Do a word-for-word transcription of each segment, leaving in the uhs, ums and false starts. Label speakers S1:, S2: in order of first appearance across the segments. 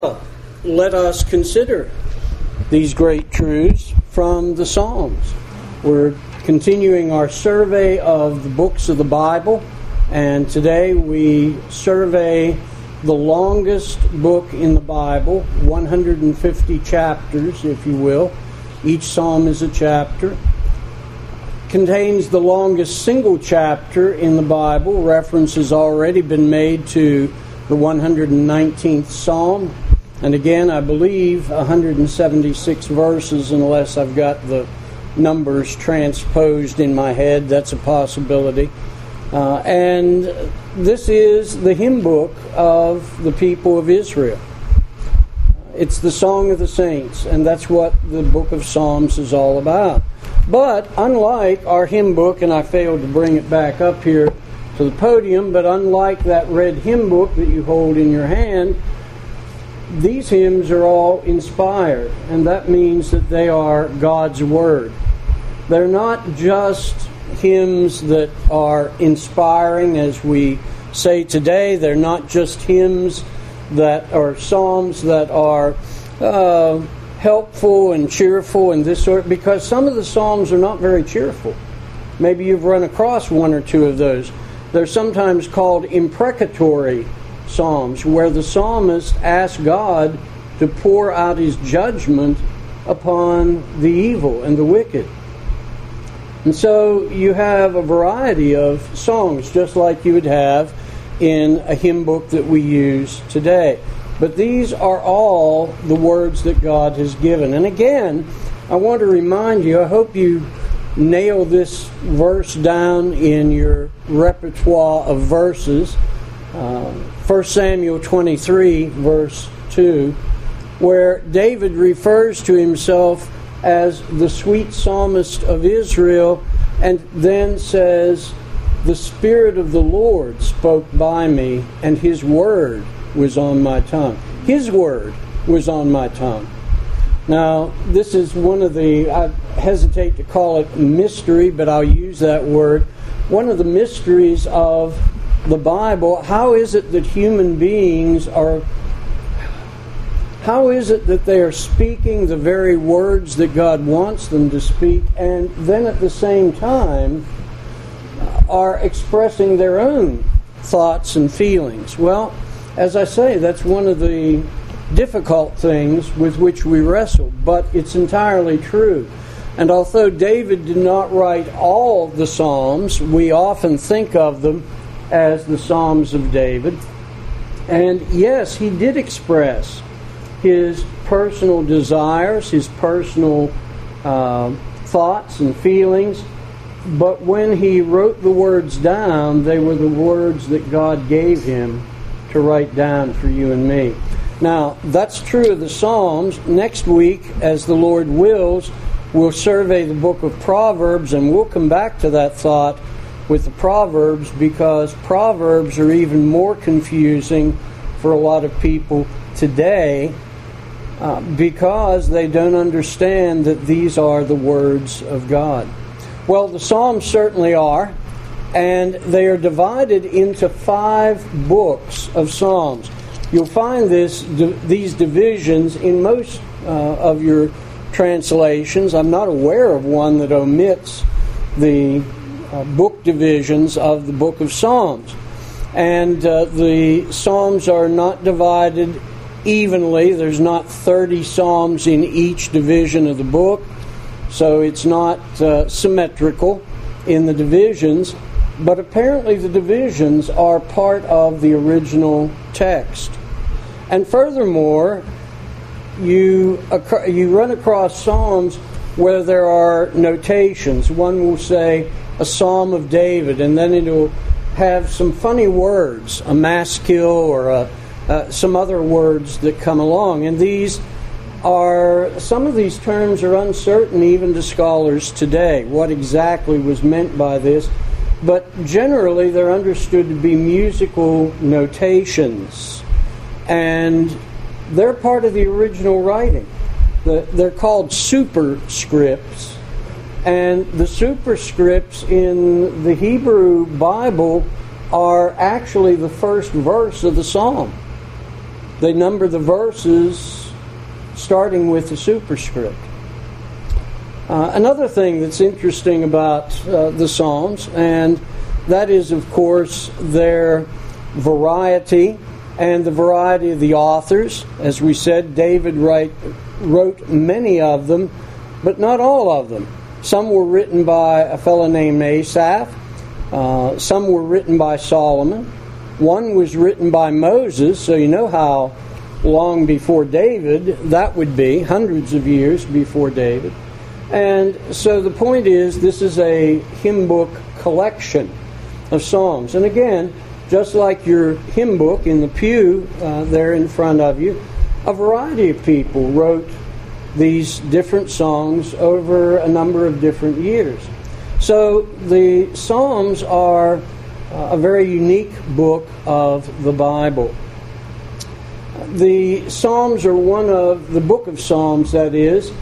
S1: Let us consider these great truths from the Psalms. We're continuing our survey of the books of the Bible, and today we survey the longest book in the Bible, one hundred fifty chapters, if you will. Each psalm is a chapter. Contains the longest single chapter in the Bible. Reference has already been made to the one hundred nineteenth Psalm. And again, I believe one hundred seventy-six verses, unless I've got the numbers transposed in my head. That's a possibility. Uh, and this is the hymn book of the people of Israel. It's the Song of the Saints, and that's what the book of Psalms is all about. But unlike our hymn book, and I failed to bring it back up here to the podium, but unlike that red hymn book that you hold in your hand, these hymns are all inspired, and that means that they are God's Word. They're not just hymns that are inspiring, as we say today. They're not just hymns that are psalms that are uh, helpful and cheerful and this sort, because some of the psalms are not very cheerful. Maybe you've run across one or two of those. They're sometimes called imprecatory psalms, where the psalmist asks God to pour out his judgment upon the evil and the wicked. And so you have a variety of songs, just like you would have in a hymn book that we use today. But these are all the words that God has given. And again, I want to remind you, I hope you nail this verse down in your repertoire of verses. Uh, First Samuel twenty-three, verse two, where David refers to himself as the sweet psalmist of Israel, and then says, "The Spirit of the Lord spoke by me, and His word was on my tongue." His word was on my tongue. Now, this is one of the, I hesitate to call it mystery, but I'll use that word, one of the mysteries of the Bible. How is it that human beings are, how is it that they are speaking the very words that God wants them to speak, and then at the same time are expressing their own thoughts and feelings? Well, as I say, that's one of the difficult things with which we wrestle, but it's entirely true. And although David did not write all the Psalms, we often think of them as the Psalms of David. And yes, he did express his personal desires, his personal uh, thoughts and feelings, but when he wrote the words down, they were the words that God gave him to write down for you and me. Now, that's true of the Psalms. Next week, as the Lord wills, we'll survey the book of Proverbs, and we'll come back to that thought with the Proverbs, because Proverbs are even more confusing for a lot of people today uh, because they don't understand that these are the words of God. Well, the Psalms certainly are, and they are divided into five books of Psalms. You'll find this these divisions in most uh, of your translations. I'm not aware of one that omits the Uh, book divisions of the book of Psalms. And uh, the Psalms are not divided evenly. There's not thirty Psalms in each division of the book, so it's not uh, symmetrical in the divisions, but apparently the divisions are part of the original text. And furthermore, you, uh, you run across Psalms where there are notations. One will say, a Psalm of David, and then it'll have some funny words, a maskil or a, uh, some other words that come along. And these are, some of these terms are uncertain even to scholars today, what exactly was meant by this. But generally they're understood to be musical notations, and they're part of the original writing. The, they're called superscripts. And the superscripts in the Hebrew Bible are actually the first verse of the psalm. they number the verses starting with the superscript. Uh, another thing that's interesting about uh, the Psalms, and that is, of course, their variety and the variety of the authors. As we said, David write, wrote many of them, but not all of them. Some were written by a fellow named Asaph. Uh, some were written by Solomon. One was written by Moses, so you know how long before David that would be, hundreds of years before David. And so the point is, this is a hymn book collection of songs. And again, just like your hymn book in the pew uh, there in front of you, a variety of people wrote these different songs over a number of different years. So the Psalms are uh, a very unique book of the Bible. The Psalms are one of, the book of Psalms, that is,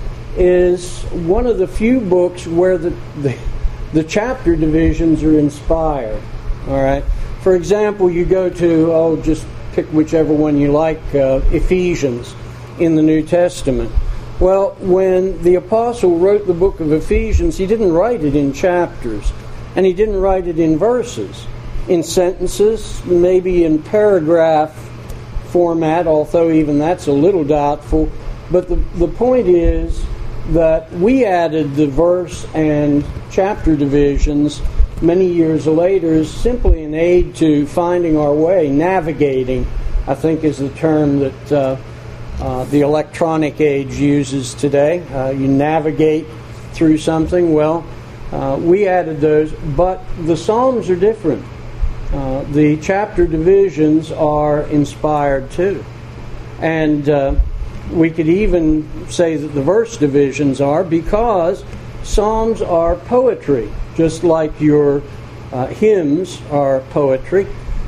S1: is one of the few books where the, the, the chapter divisions are inspired. All right. For example, you go to, oh, just pick whichever one you like, uh, Ephesians in the New Testament. Well, when the apostle wrote the book of Ephesians, he didn't write it in chapters, and he didn't write it in verses, in sentences, maybe in paragraph format, although even that's a little doubtful. But the, the point is that we added the verse and chapter divisions many years later as simply an aid to finding our way, navigating, I think is the term that uh, uh, the electronic age uses today. Uh, you navigate through something. Well, uh, we added those, but the Psalms are different. Uh, the chapter divisions are inspired too. And uh, we could even say that the verse divisions are, because Psalms are poetry, just like your uh, hymns are poetry.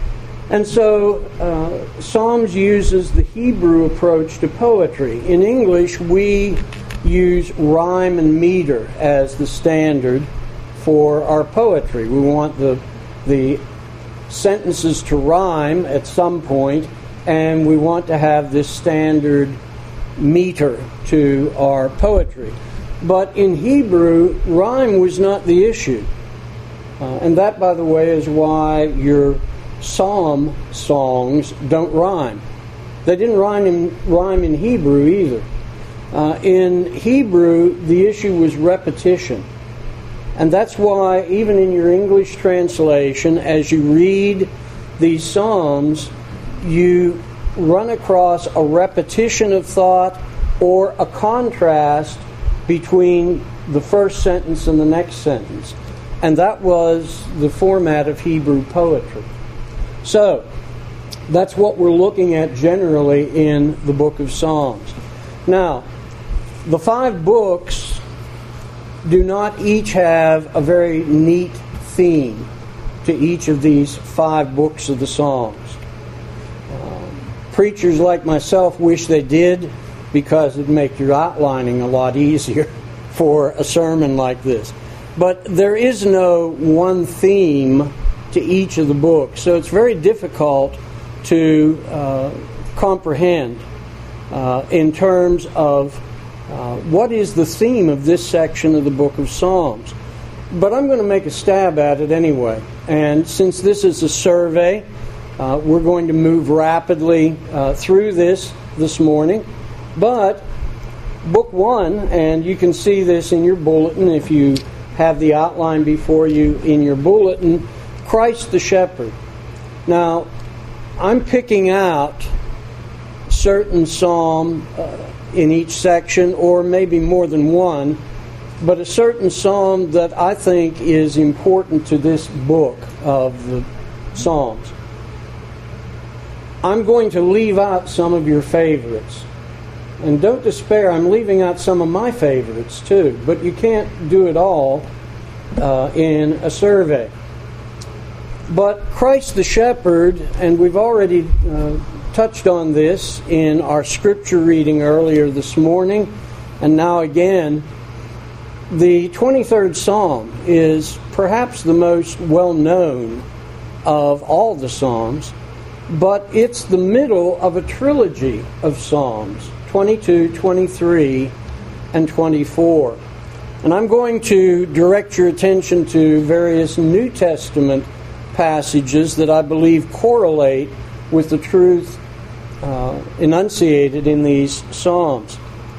S1: And so uh, Psalms uses the Hebrew approach to poetry. In English, we use rhyme and meter as the standard for our poetry. We want the the sentences to rhyme at some point, and we want to have this standard meter to our poetry. But in Hebrew, rhyme was not the issue. Uh, and that, by the way, is why your psalm songs don't rhyme. They didn't rhyme in, rhyme in Hebrew either. Uh, in Hebrew, the issue was repetition. And that's why even in your English translation, as you read these psalms, you run across a repetition of thought or a contrast between the first sentence and the next sentence. And that was the format of Hebrew poetry. So, that's what we're looking at generally in the book of Psalms. Now, the five books do not each have a very neat theme to each of these five books of the Psalms. Um, preachers like myself wish they did, because it'd make your outlining a lot easier for a sermon like this. But there is no one theme to each of the books, so it's very difficult to uh, comprehend uh, in terms of uh, what is the theme of this section of the book of Psalms. But I'm going to make a stab at it anyway. And since this is a survey, uh, we're going to move rapidly uh, through this this morning. But book one, and you can see this in your bulletin if you have the outline before you in your bulletin, Christ the Shepherd. Now, I'm picking out certain psalm uh, in each section, or maybe more than one, but a certain psalm that I think is important to this book of the Psalms. I'm going to leave out some of your favorites. And don't despair, I'm leaving out some of my favorites too, but you can't do it all uh, in a survey. But Christ the Shepherd, and we've already uh, touched on this in our scripture reading earlier this morning, and now again, the twenty-third Psalm is perhaps the most well-known of all the Psalms, but it's the middle of a trilogy of Psalms, twenty-two, twenty-three, and twenty-four. And I'm going to direct your attention to various New Testament passages that I believe correlate with the truth uh, enunciated in these Psalms.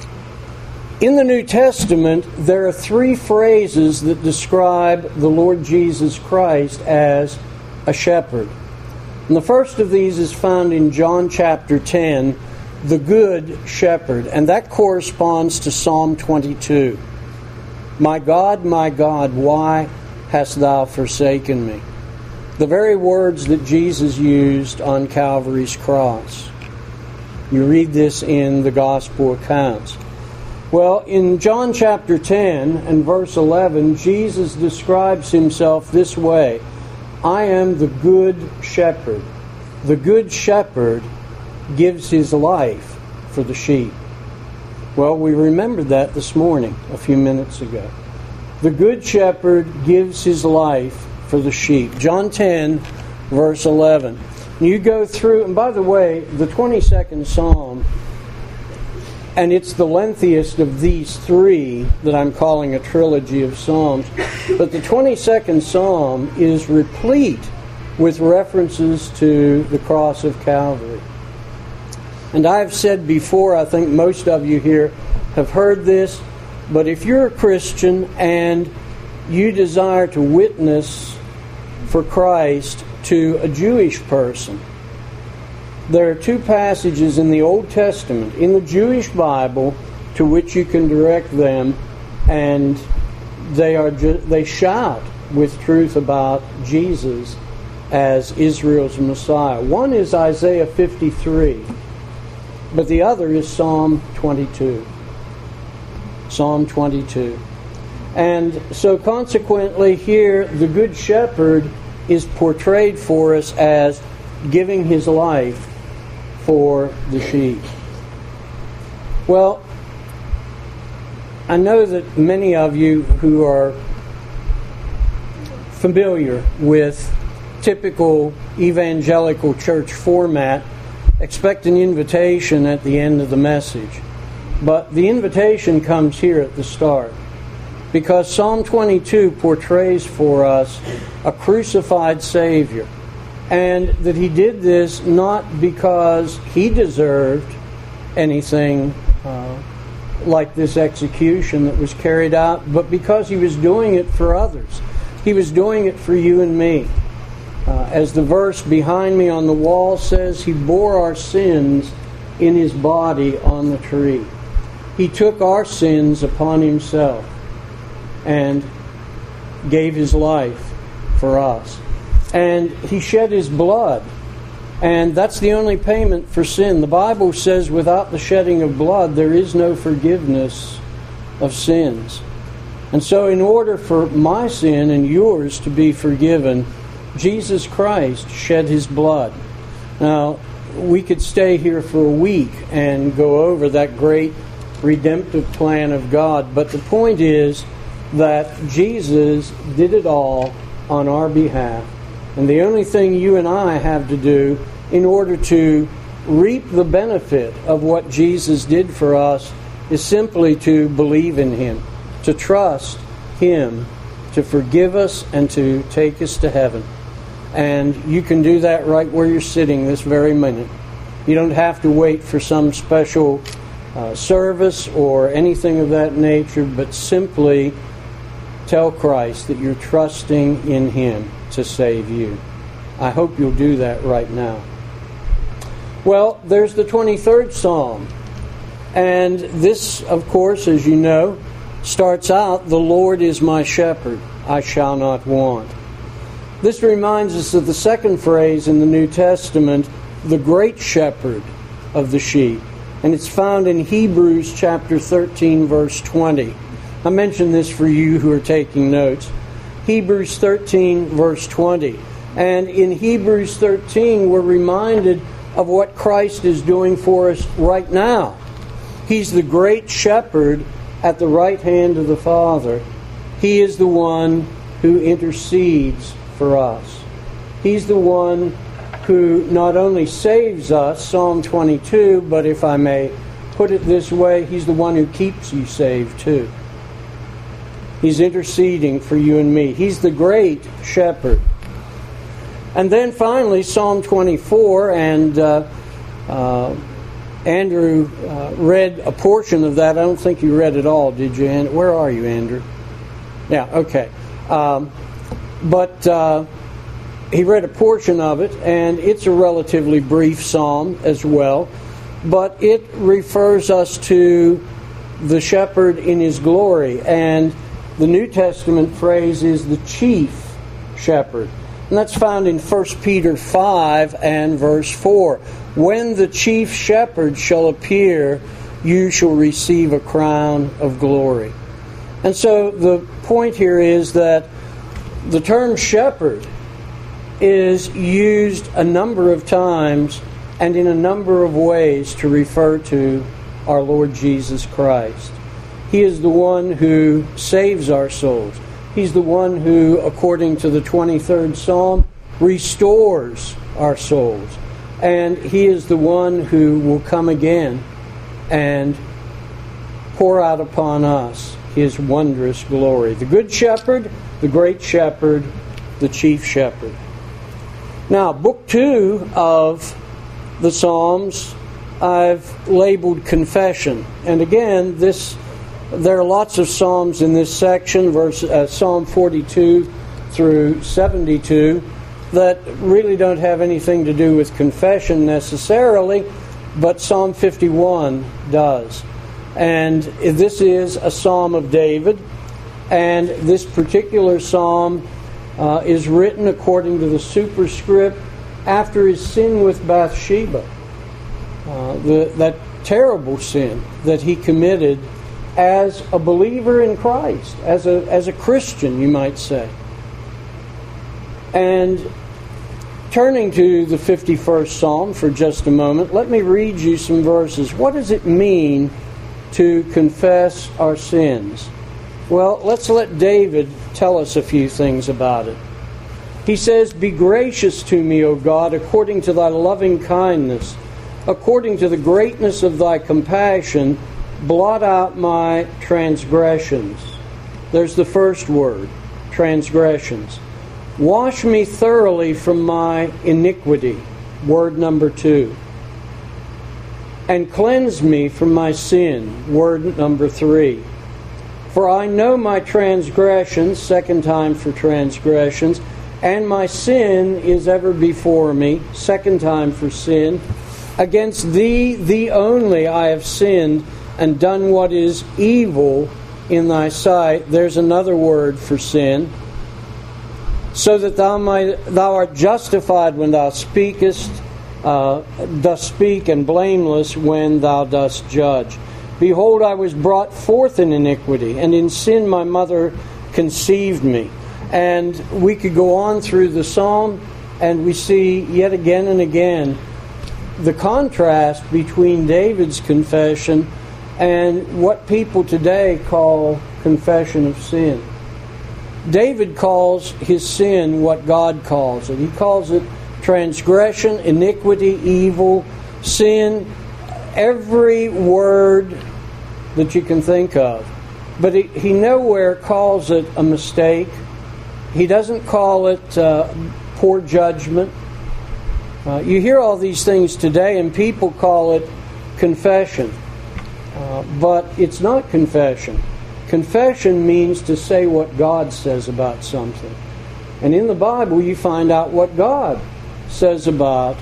S1: In the New Testament, there are three phrases that describe the Lord Jesus Christ as a shepherd. And the first of these is found in John chapter ten, the Good Shepherd, and that corresponds to Psalm twenty-two. My God, my God, why hast thou forsaken me? The very words that Jesus used on Calvary's cross. You read this in the Gospel accounts. Well, in John chapter ten and verse eleven, Jesus describes himself this way: I am the good shepherd. The good shepherd gives his life for the sheep. Well, we remembered that this morning, a few minutes ago. The good shepherd gives his life for the sheep. John ten, verse eleven. You go through, and by the way, the twenty-second Psalm, and it's the lengthiest of these three that I'm calling a trilogy of Psalms, but the twenty-second Psalm is replete with references to the cross of Calvary. And I've said before, I think most of you here have heard this, but if you're a Christian and you desire to witness for Christ to a Jewish person, there are two passages in the Old Testament, in the Jewish Bible, to which you can direct them, and they are ju- they shout with truth about Jesus as Israel's Messiah. One is Isaiah fifty-three, but the other is Psalm twenty-two. Psalm twenty-two. And so consequently here, the Good Shepherd is portrayed for us as giving his life for the sheep. Well, I know that many of you who are familiar with typical evangelical church format expect an invitation at the end of the message. But the invitation comes here at the start, because Psalm twenty-two portrays for us a crucified Savior, and that he did this not because he deserved anything uh, like this execution that was carried out, but because he was doing it for others. He was doing it for you and me. Uh, as the verse behind me on the wall says, he bore our sins in his body on the tree. He took our sins upon himself and gave his life for us. And he shed his blood. And that's the only payment for sin. The Bible says without the shedding of blood, there is no forgiveness of sins. And so in order for my sin and yours to be forgiven, Jesus Christ shed his blood. Now, we could stay here for a week and go over that great redemptive plan of God, but the point is that Jesus did it all on our behalf. And the only thing you and I have to do in order to reap the benefit of what Jesus did for us is simply to believe in him, to trust him to forgive us and to take us to heaven. And you can do that right where you're sitting this very minute. You don't have to wait for some special uh, service or anything of that nature, but simply tell Christ that you're trusting in him to save you. I hope you'll do that right now. Well, there's the twenty-third Psalm. And this, of course, as you know, starts out, "The Lord is my shepherd, I shall not want." This reminds us of the second phrase in the New Testament, the great shepherd of the sheep. And it's found in Hebrews chapter thirteen, verse twenty. I mention this for you who are taking notes. Hebrews thirteen, verse twenty. And in Hebrews thirteen, we're reminded of what Christ is doing for us right now. He's the great shepherd at the right hand of the Father. He is the one who intercedes for us. He's the one who not only saves us, Psalm twenty-two, but if I may put it this way, He's the one who keeps you saved too. He's interceding for you and me. He's the great shepherd. And then finally, Psalm twenty-four, and uh, uh, Andrew uh, read a portion of that. I don't think you read it all, did you? And where are you, Andrew? Yeah, okay. Um, but uh, he read a portion of it, and it's a relatively brief psalm as well. But it refers us to the shepherd in his glory. And the New Testament phrase is the chief shepherd. And that's found in First Peter five and verse four. When the chief shepherd shall appear, you shall receive a crown of glory. And so the point here is that the term shepherd is used a number of times and in a number of ways to refer to our Lord Jesus Christ. He is the one who saves our souls. He's the one who, according to the twenty-third Psalm, restores our souls. And He is the one who will come again and pour out upon us His wondrous glory. The Good Shepherd, the Great Shepherd, the Chief Shepherd. Now, Book two of the Psalms, I've labeled Confession. And again, this there are lots of Psalms in this section, verse uh, Psalm forty-two through seventy-two, that really don't have anything to do with confession necessarily, but Psalm fifty-one does. And this is a Psalm of David, and this particular Psalm uh, is written according to the superscript after his sin with Bathsheba, uh, the, that terrible sin that he committed as a believer in Christ, as a as a Christian, you might say. And turning to the fifty-first Psalm for just a moment, let me read you some verses. What does it mean to confess our sins? Well, let's let David tell us a few things about it. He says, "Be gracious to me, O God, according to thy loving kindness, according to the greatness of thy compassion, blot out my transgressions." There's the first word, transgressions. "Wash me thoroughly from my iniquity," word number two. "And cleanse me from my sin," word number three. "For I know my transgressions," second time for transgressions, "and my sin is ever before me," second time for sin. "Against thee, thee only, I have sinned, and done what is evil in thy sight." There's another word for sin. "So that thou might, thou art justified when thou speakest, uh, dost speak, and blameless when thou dost judge. Behold, I was brought forth in iniquity, and in sin my mother conceived me." And we could go on through the psalm, and we see yet again and again the contrast between David's confession and what people today call confession of sin. David calls his sin what God calls it. He calls it transgression, iniquity, evil, sin, every word that you can think of. But he, he nowhere calls it a mistake. He doesn't call it uh, poor judgment. Uh, you hear all these things today, and people call it confession. Uh, but it's not confession. Confession means to say what God says about something. And in the Bible, you find out what God says about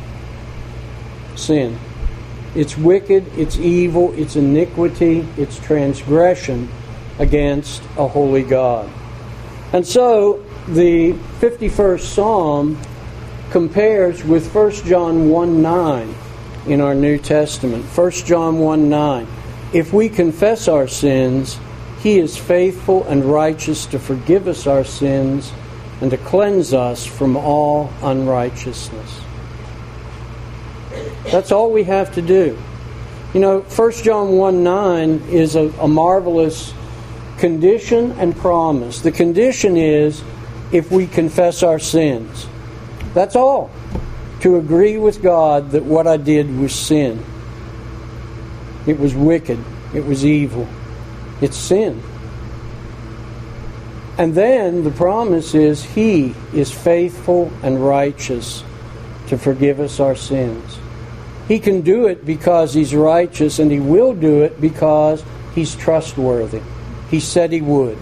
S1: sin. It's wicked, it's evil, it's iniquity, it's transgression against a holy God. And so, the fifty-first Psalm compares with First John one nine in our New Testament. First John one nine. "If we confess our sins, He is faithful and righteous to forgive us our sins and to cleanse us from all unrighteousness." That's all we have to do. You know, First John one nine is a, a marvelous condition and promise. The condition is if we confess our sins. That's all. to agree with God that what I did was sin. It was wicked. It was evil. It's sin. And then the promise is He is faithful and righteous to forgive us our sins. He can do it because He's righteous, and He will do it because He's trustworthy. He said He would.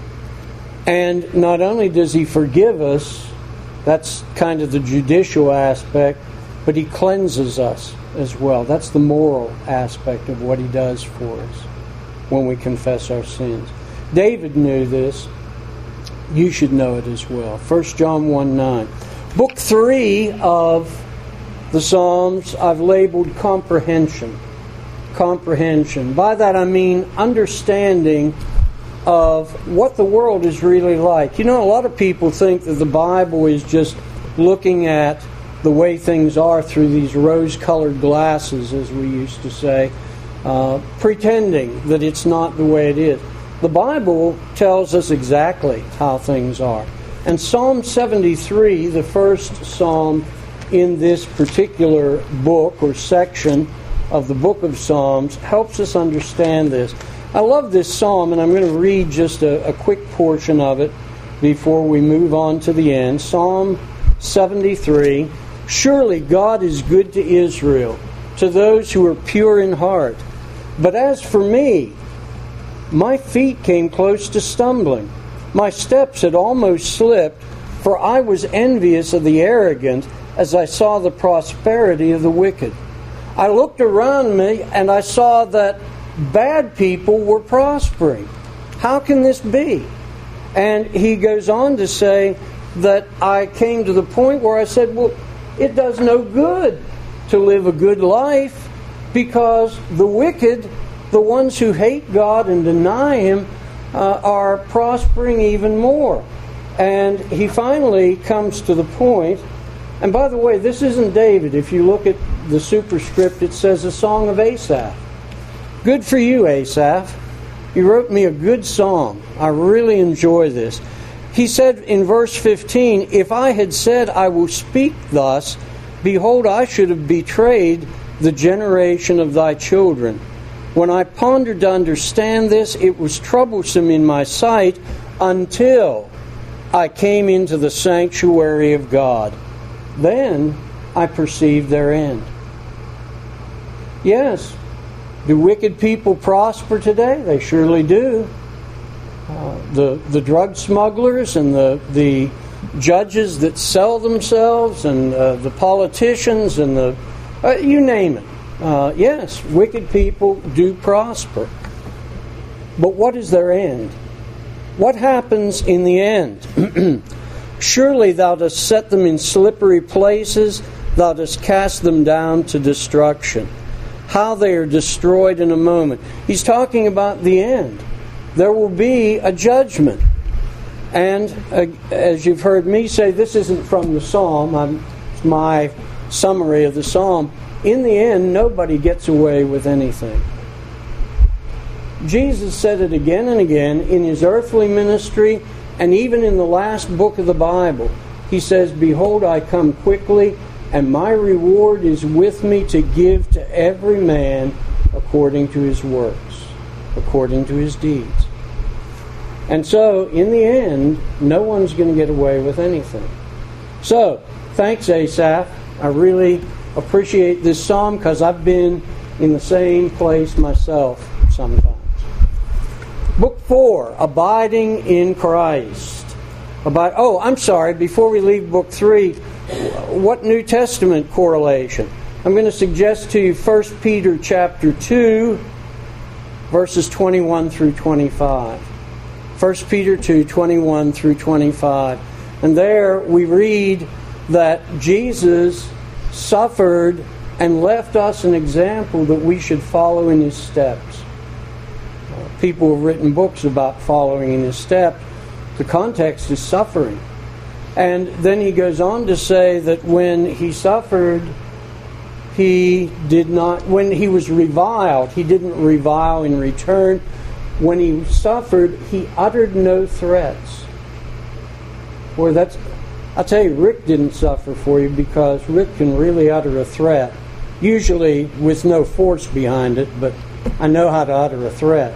S1: And not only does He forgive us, that's kind of the judicial aspect, but He cleanses us as well. That's the moral aspect of what He does for us when we confess our sins. David knew this. You should know it as well. First John one nine. Book three of the Psalms I've labeled comprehension. Comprehension. By that I mean understanding of what the world is really like. You know, a lot of people think that the Bible is just looking at the way things are through these rose-colored glasses, as we used to say, uh, pretending that it's not the way it is. The Bible tells us exactly how things are. And Psalm seventy-three, the first psalm in this particular book or section of the book of Psalms, helps us understand this. I love this psalm, and I'm going to read just a, a quick portion of it before we move on to the end. Psalm seventy-three. Surely God is good to Israel, to those who are pure in heart. But as for me, my feet came close to stumbling. My steps had almost slipped, for I was envious of the arrogant as I saw the prosperity of the wicked. I looked around me and I saw that bad people were prospering. How can this be? And he goes on to say that I came to the point where I said, well, it does no good to live a good life, because the wicked, the ones who hate God and deny Him, uh, are prospering even more. And he finally comes to the point, and by the way, this isn't David. If you look at the superscript, it says a song of Asaph. Good for you, Asaph. You wrote me a good song. I really enjoy this. He said in verse fifteen, if I had said I will speak thus, behold, I should have betrayed the generation of thy children. When I pondered to understand this, it was troublesome in my sight until I came into the sanctuary of God. Then I perceived their end. Yes, do wicked people prosper today? They surely do. Uh, the the drug smugglers and the the judges that sell themselves, and uh, the politicians and the uh, you name it. Uh, yes, wicked people do prosper. But what is their end? What happens in the end? Surely thou dost set them in slippery places, thou dost cast them down to destruction. How they are destroyed in a moment. He's talking about the end. There will be a judgment. And uh, as you've heard me say, this isn't from the psalm. I'm, it's my summary of the psalm. In the end, nobody gets away with anything. Jesus said it again and again in His earthly ministry, and even in the last book of the Bible. He says, behold, I come quickly, and my reward is with me to give to every man according to his works, according to his deeds. And so, in the end, no one's going to get away with anything. So, thanks, Asaph. I really appreciate this psalm because I've been in the same place myself sometimes. Book four, Abiding in Christ. About, oh, I'm sorry, before we leave book three, what New Testament correlation? I'm going to suggest to you First Peter chapter two, verses twenty-one through twenty-five. First Peter two, twenty-one through twenty-five. And there we read that Jesus suffered and left us an example that we should follow in His steps. People have written books about following in His steps. The context is suffering. And then he goes on to say that when He suffered, He did not, when He was reviled, He didn't revile in return. When He suffered, He uttered no threats. Boy, that's I'll tell you, Rick didn't suffer for you because Rick can really utter a threat, usually with no force behind it, but I know how to utter a threat.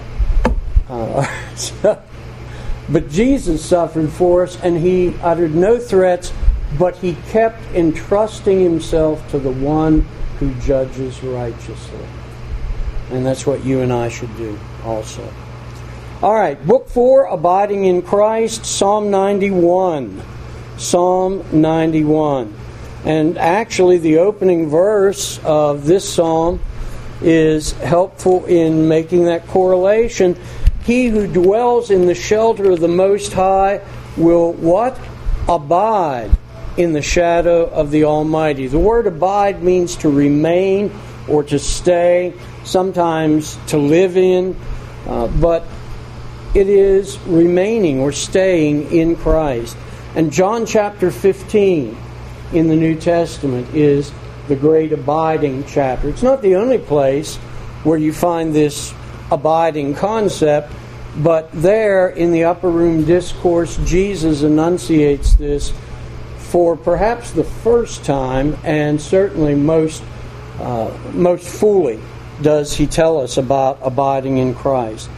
S1: Uh, so, but Jesus suffered for us, and he uttered no threats, but he kept entrusting himself to the one who judges righteously. And that's what you and I should do also. All right, Book four, Abiding in Christ, Psalm ninety-one. Psalm ninety-one. And actually, the opening verse of this psalm is helpful in making that correlation. He who dwells in the shelter of the Most High will what? Abide in the shadow of the Almighty. The word abide means to remain or to stay, sometimes to live in, uh, but it is remaining or staying in Christ. And John chapter fifteen in the New Testament is the great abiding chapter. It's not the only place where you find this abiding concept, but there in the Upper Room Discourse, Jesus enunciates this for perhaps the first time, and certainly most uh, most fully does he tell us about abiding in Christ.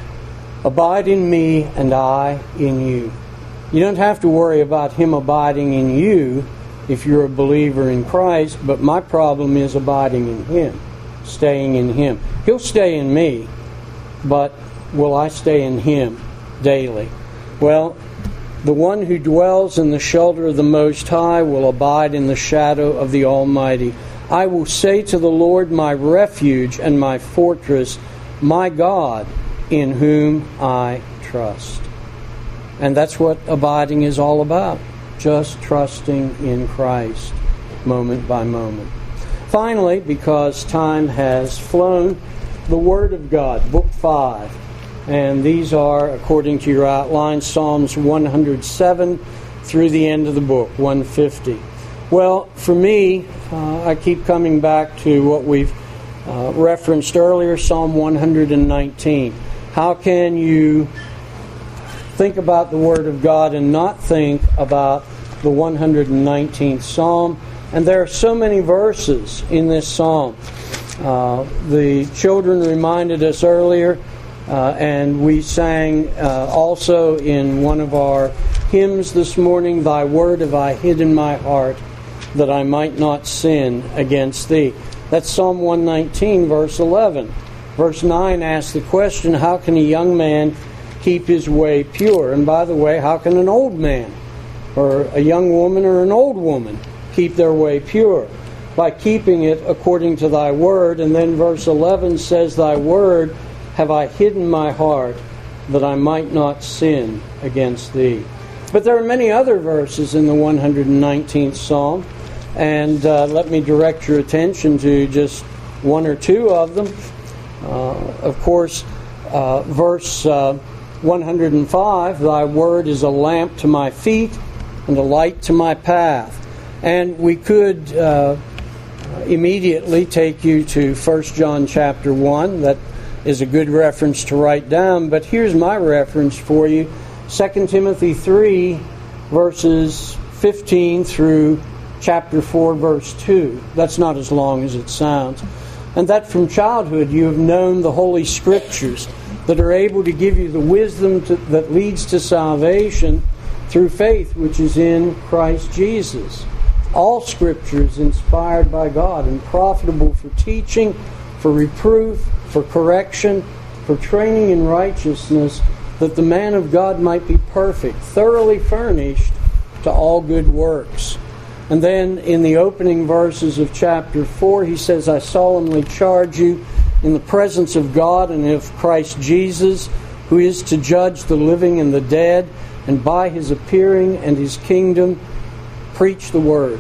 S1: Abide in me and I in you. You don't have to worry about him abiding in you if you're a believer in Christ, but my problem is abiding in him, staying in him. He'll stay in me, but will I stay in him daily? Well, the one who dwells in the shelter of the Most High will abide in the shadow of the Almighty. I will say to the Lord, my refuge and my fortress, my God, in whom I trust. And that's what abiding is all about. Just trusting in Christ moment by moment. Finally, because time has flown, the Word of God, Book five. And these are, according to your outline, Psalms one hundred seven through the end of the book, one fifty. Well, for me, uh, I keep coming back to what we've uh, referenced earlier, Psalm one hundred nineteen. How can you think about the Word of God and not think about the one hundred nineteenth Psalm? And there are so many verses in this Psalm. Uh, the children reminded us earlier, uh, and we sang uh, also in one of our hymns this morning, Thy word have I hid in my heart, that I might not sin against Thee. That's Psalm one nineteen, verse eleven. Verse nine asks the question, how can a young man keep his way pure? And by the way, how can an old man or a young woman or an old woman keep their way pure? By keeping it according to Thy word. And then verse eleven says, Thy word have I hidden my heart, that I might not sin against Thee. But there are many other verses in the one hundred nineteenth Psalm, and uh, let me direct your attention to just one or two of them. Uh, of course, uh, verse uh, one hundred five, Thy word is a lamp to my feet and a light to my path. And we could uh, immediately take you to First John chapter one. That is a good reference to write down. But here's my reference for you. Second Timothy three, verses fifteen through chapter four, verse two. That's not as long as it sounds. And that from childhood you have known the Holy Scriptures, that are able to give you the wisdom to, that leads to salvation through faith which is in Christ Jesus. All Scripture is inspired by God and profitable for teaching, for reproof, for correction, for training in righteousness, that the man of God might be perfect, thoroughly furnished to all good works. And then in the opening verses of chapter four, he says, I solemnly charge you in the presence of God and of Christ Jesus, who is to judge the living and the dead, and by his appearing and his kingdom, preach the word.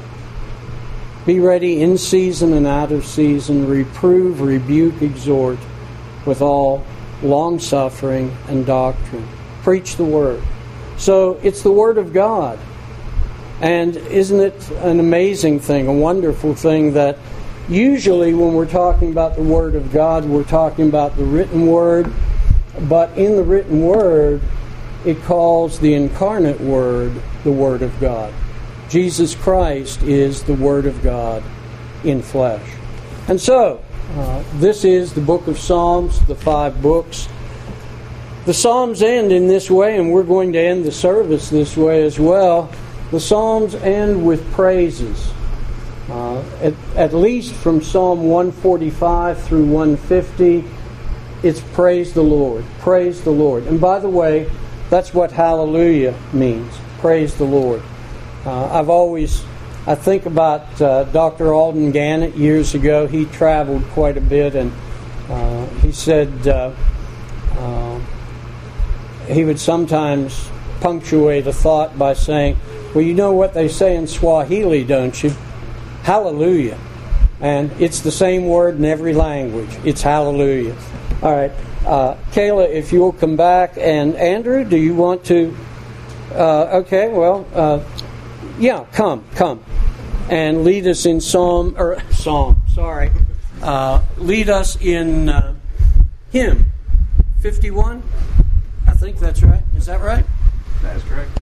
S1: Be ready in season and out of season, reprove, rebuke, exhort with all long-suffering and doctrine. Preach the word. So it's the word of God. And isn't it an amazing thing, a wonderful thing, that usually when we're talking about the Word of God, we're talking about the written Word. But in the written Word, it calls the incarnate Word the Word of God. Jesus Christ is the Word of God in flesh. And so, uh, this is the book of Psalms, the five books. The Psalms end in this way, and we're going to end the service this way as well. The Psalms end with praises. Uh, at, at least from Psalm one forty-five through one fifty, it's praise the Lord, praise the Lord. And by the way, that's what hallelujah means, praise the Lord. Uh, I've always, I think about uh, Doctor Alden Gannett years ago. He traveled quite a bit, and uh, he said uh, uh, he would sometimes punctuate a thought by saying, well, you know what they say in Swahili, don't you? Hallelujah. And it's the same word in every language. It's hallelujah. All right. Uh, Kayla, if you'll come back. And Andrew, do you want to? Uh, okay, well, uh, yeah, come, come. And lead us in Psalm, or Psalm, sorry. Uh, lead us in uh, hymn fifty-one. I think that's right. Is that right?
S2: That is correct.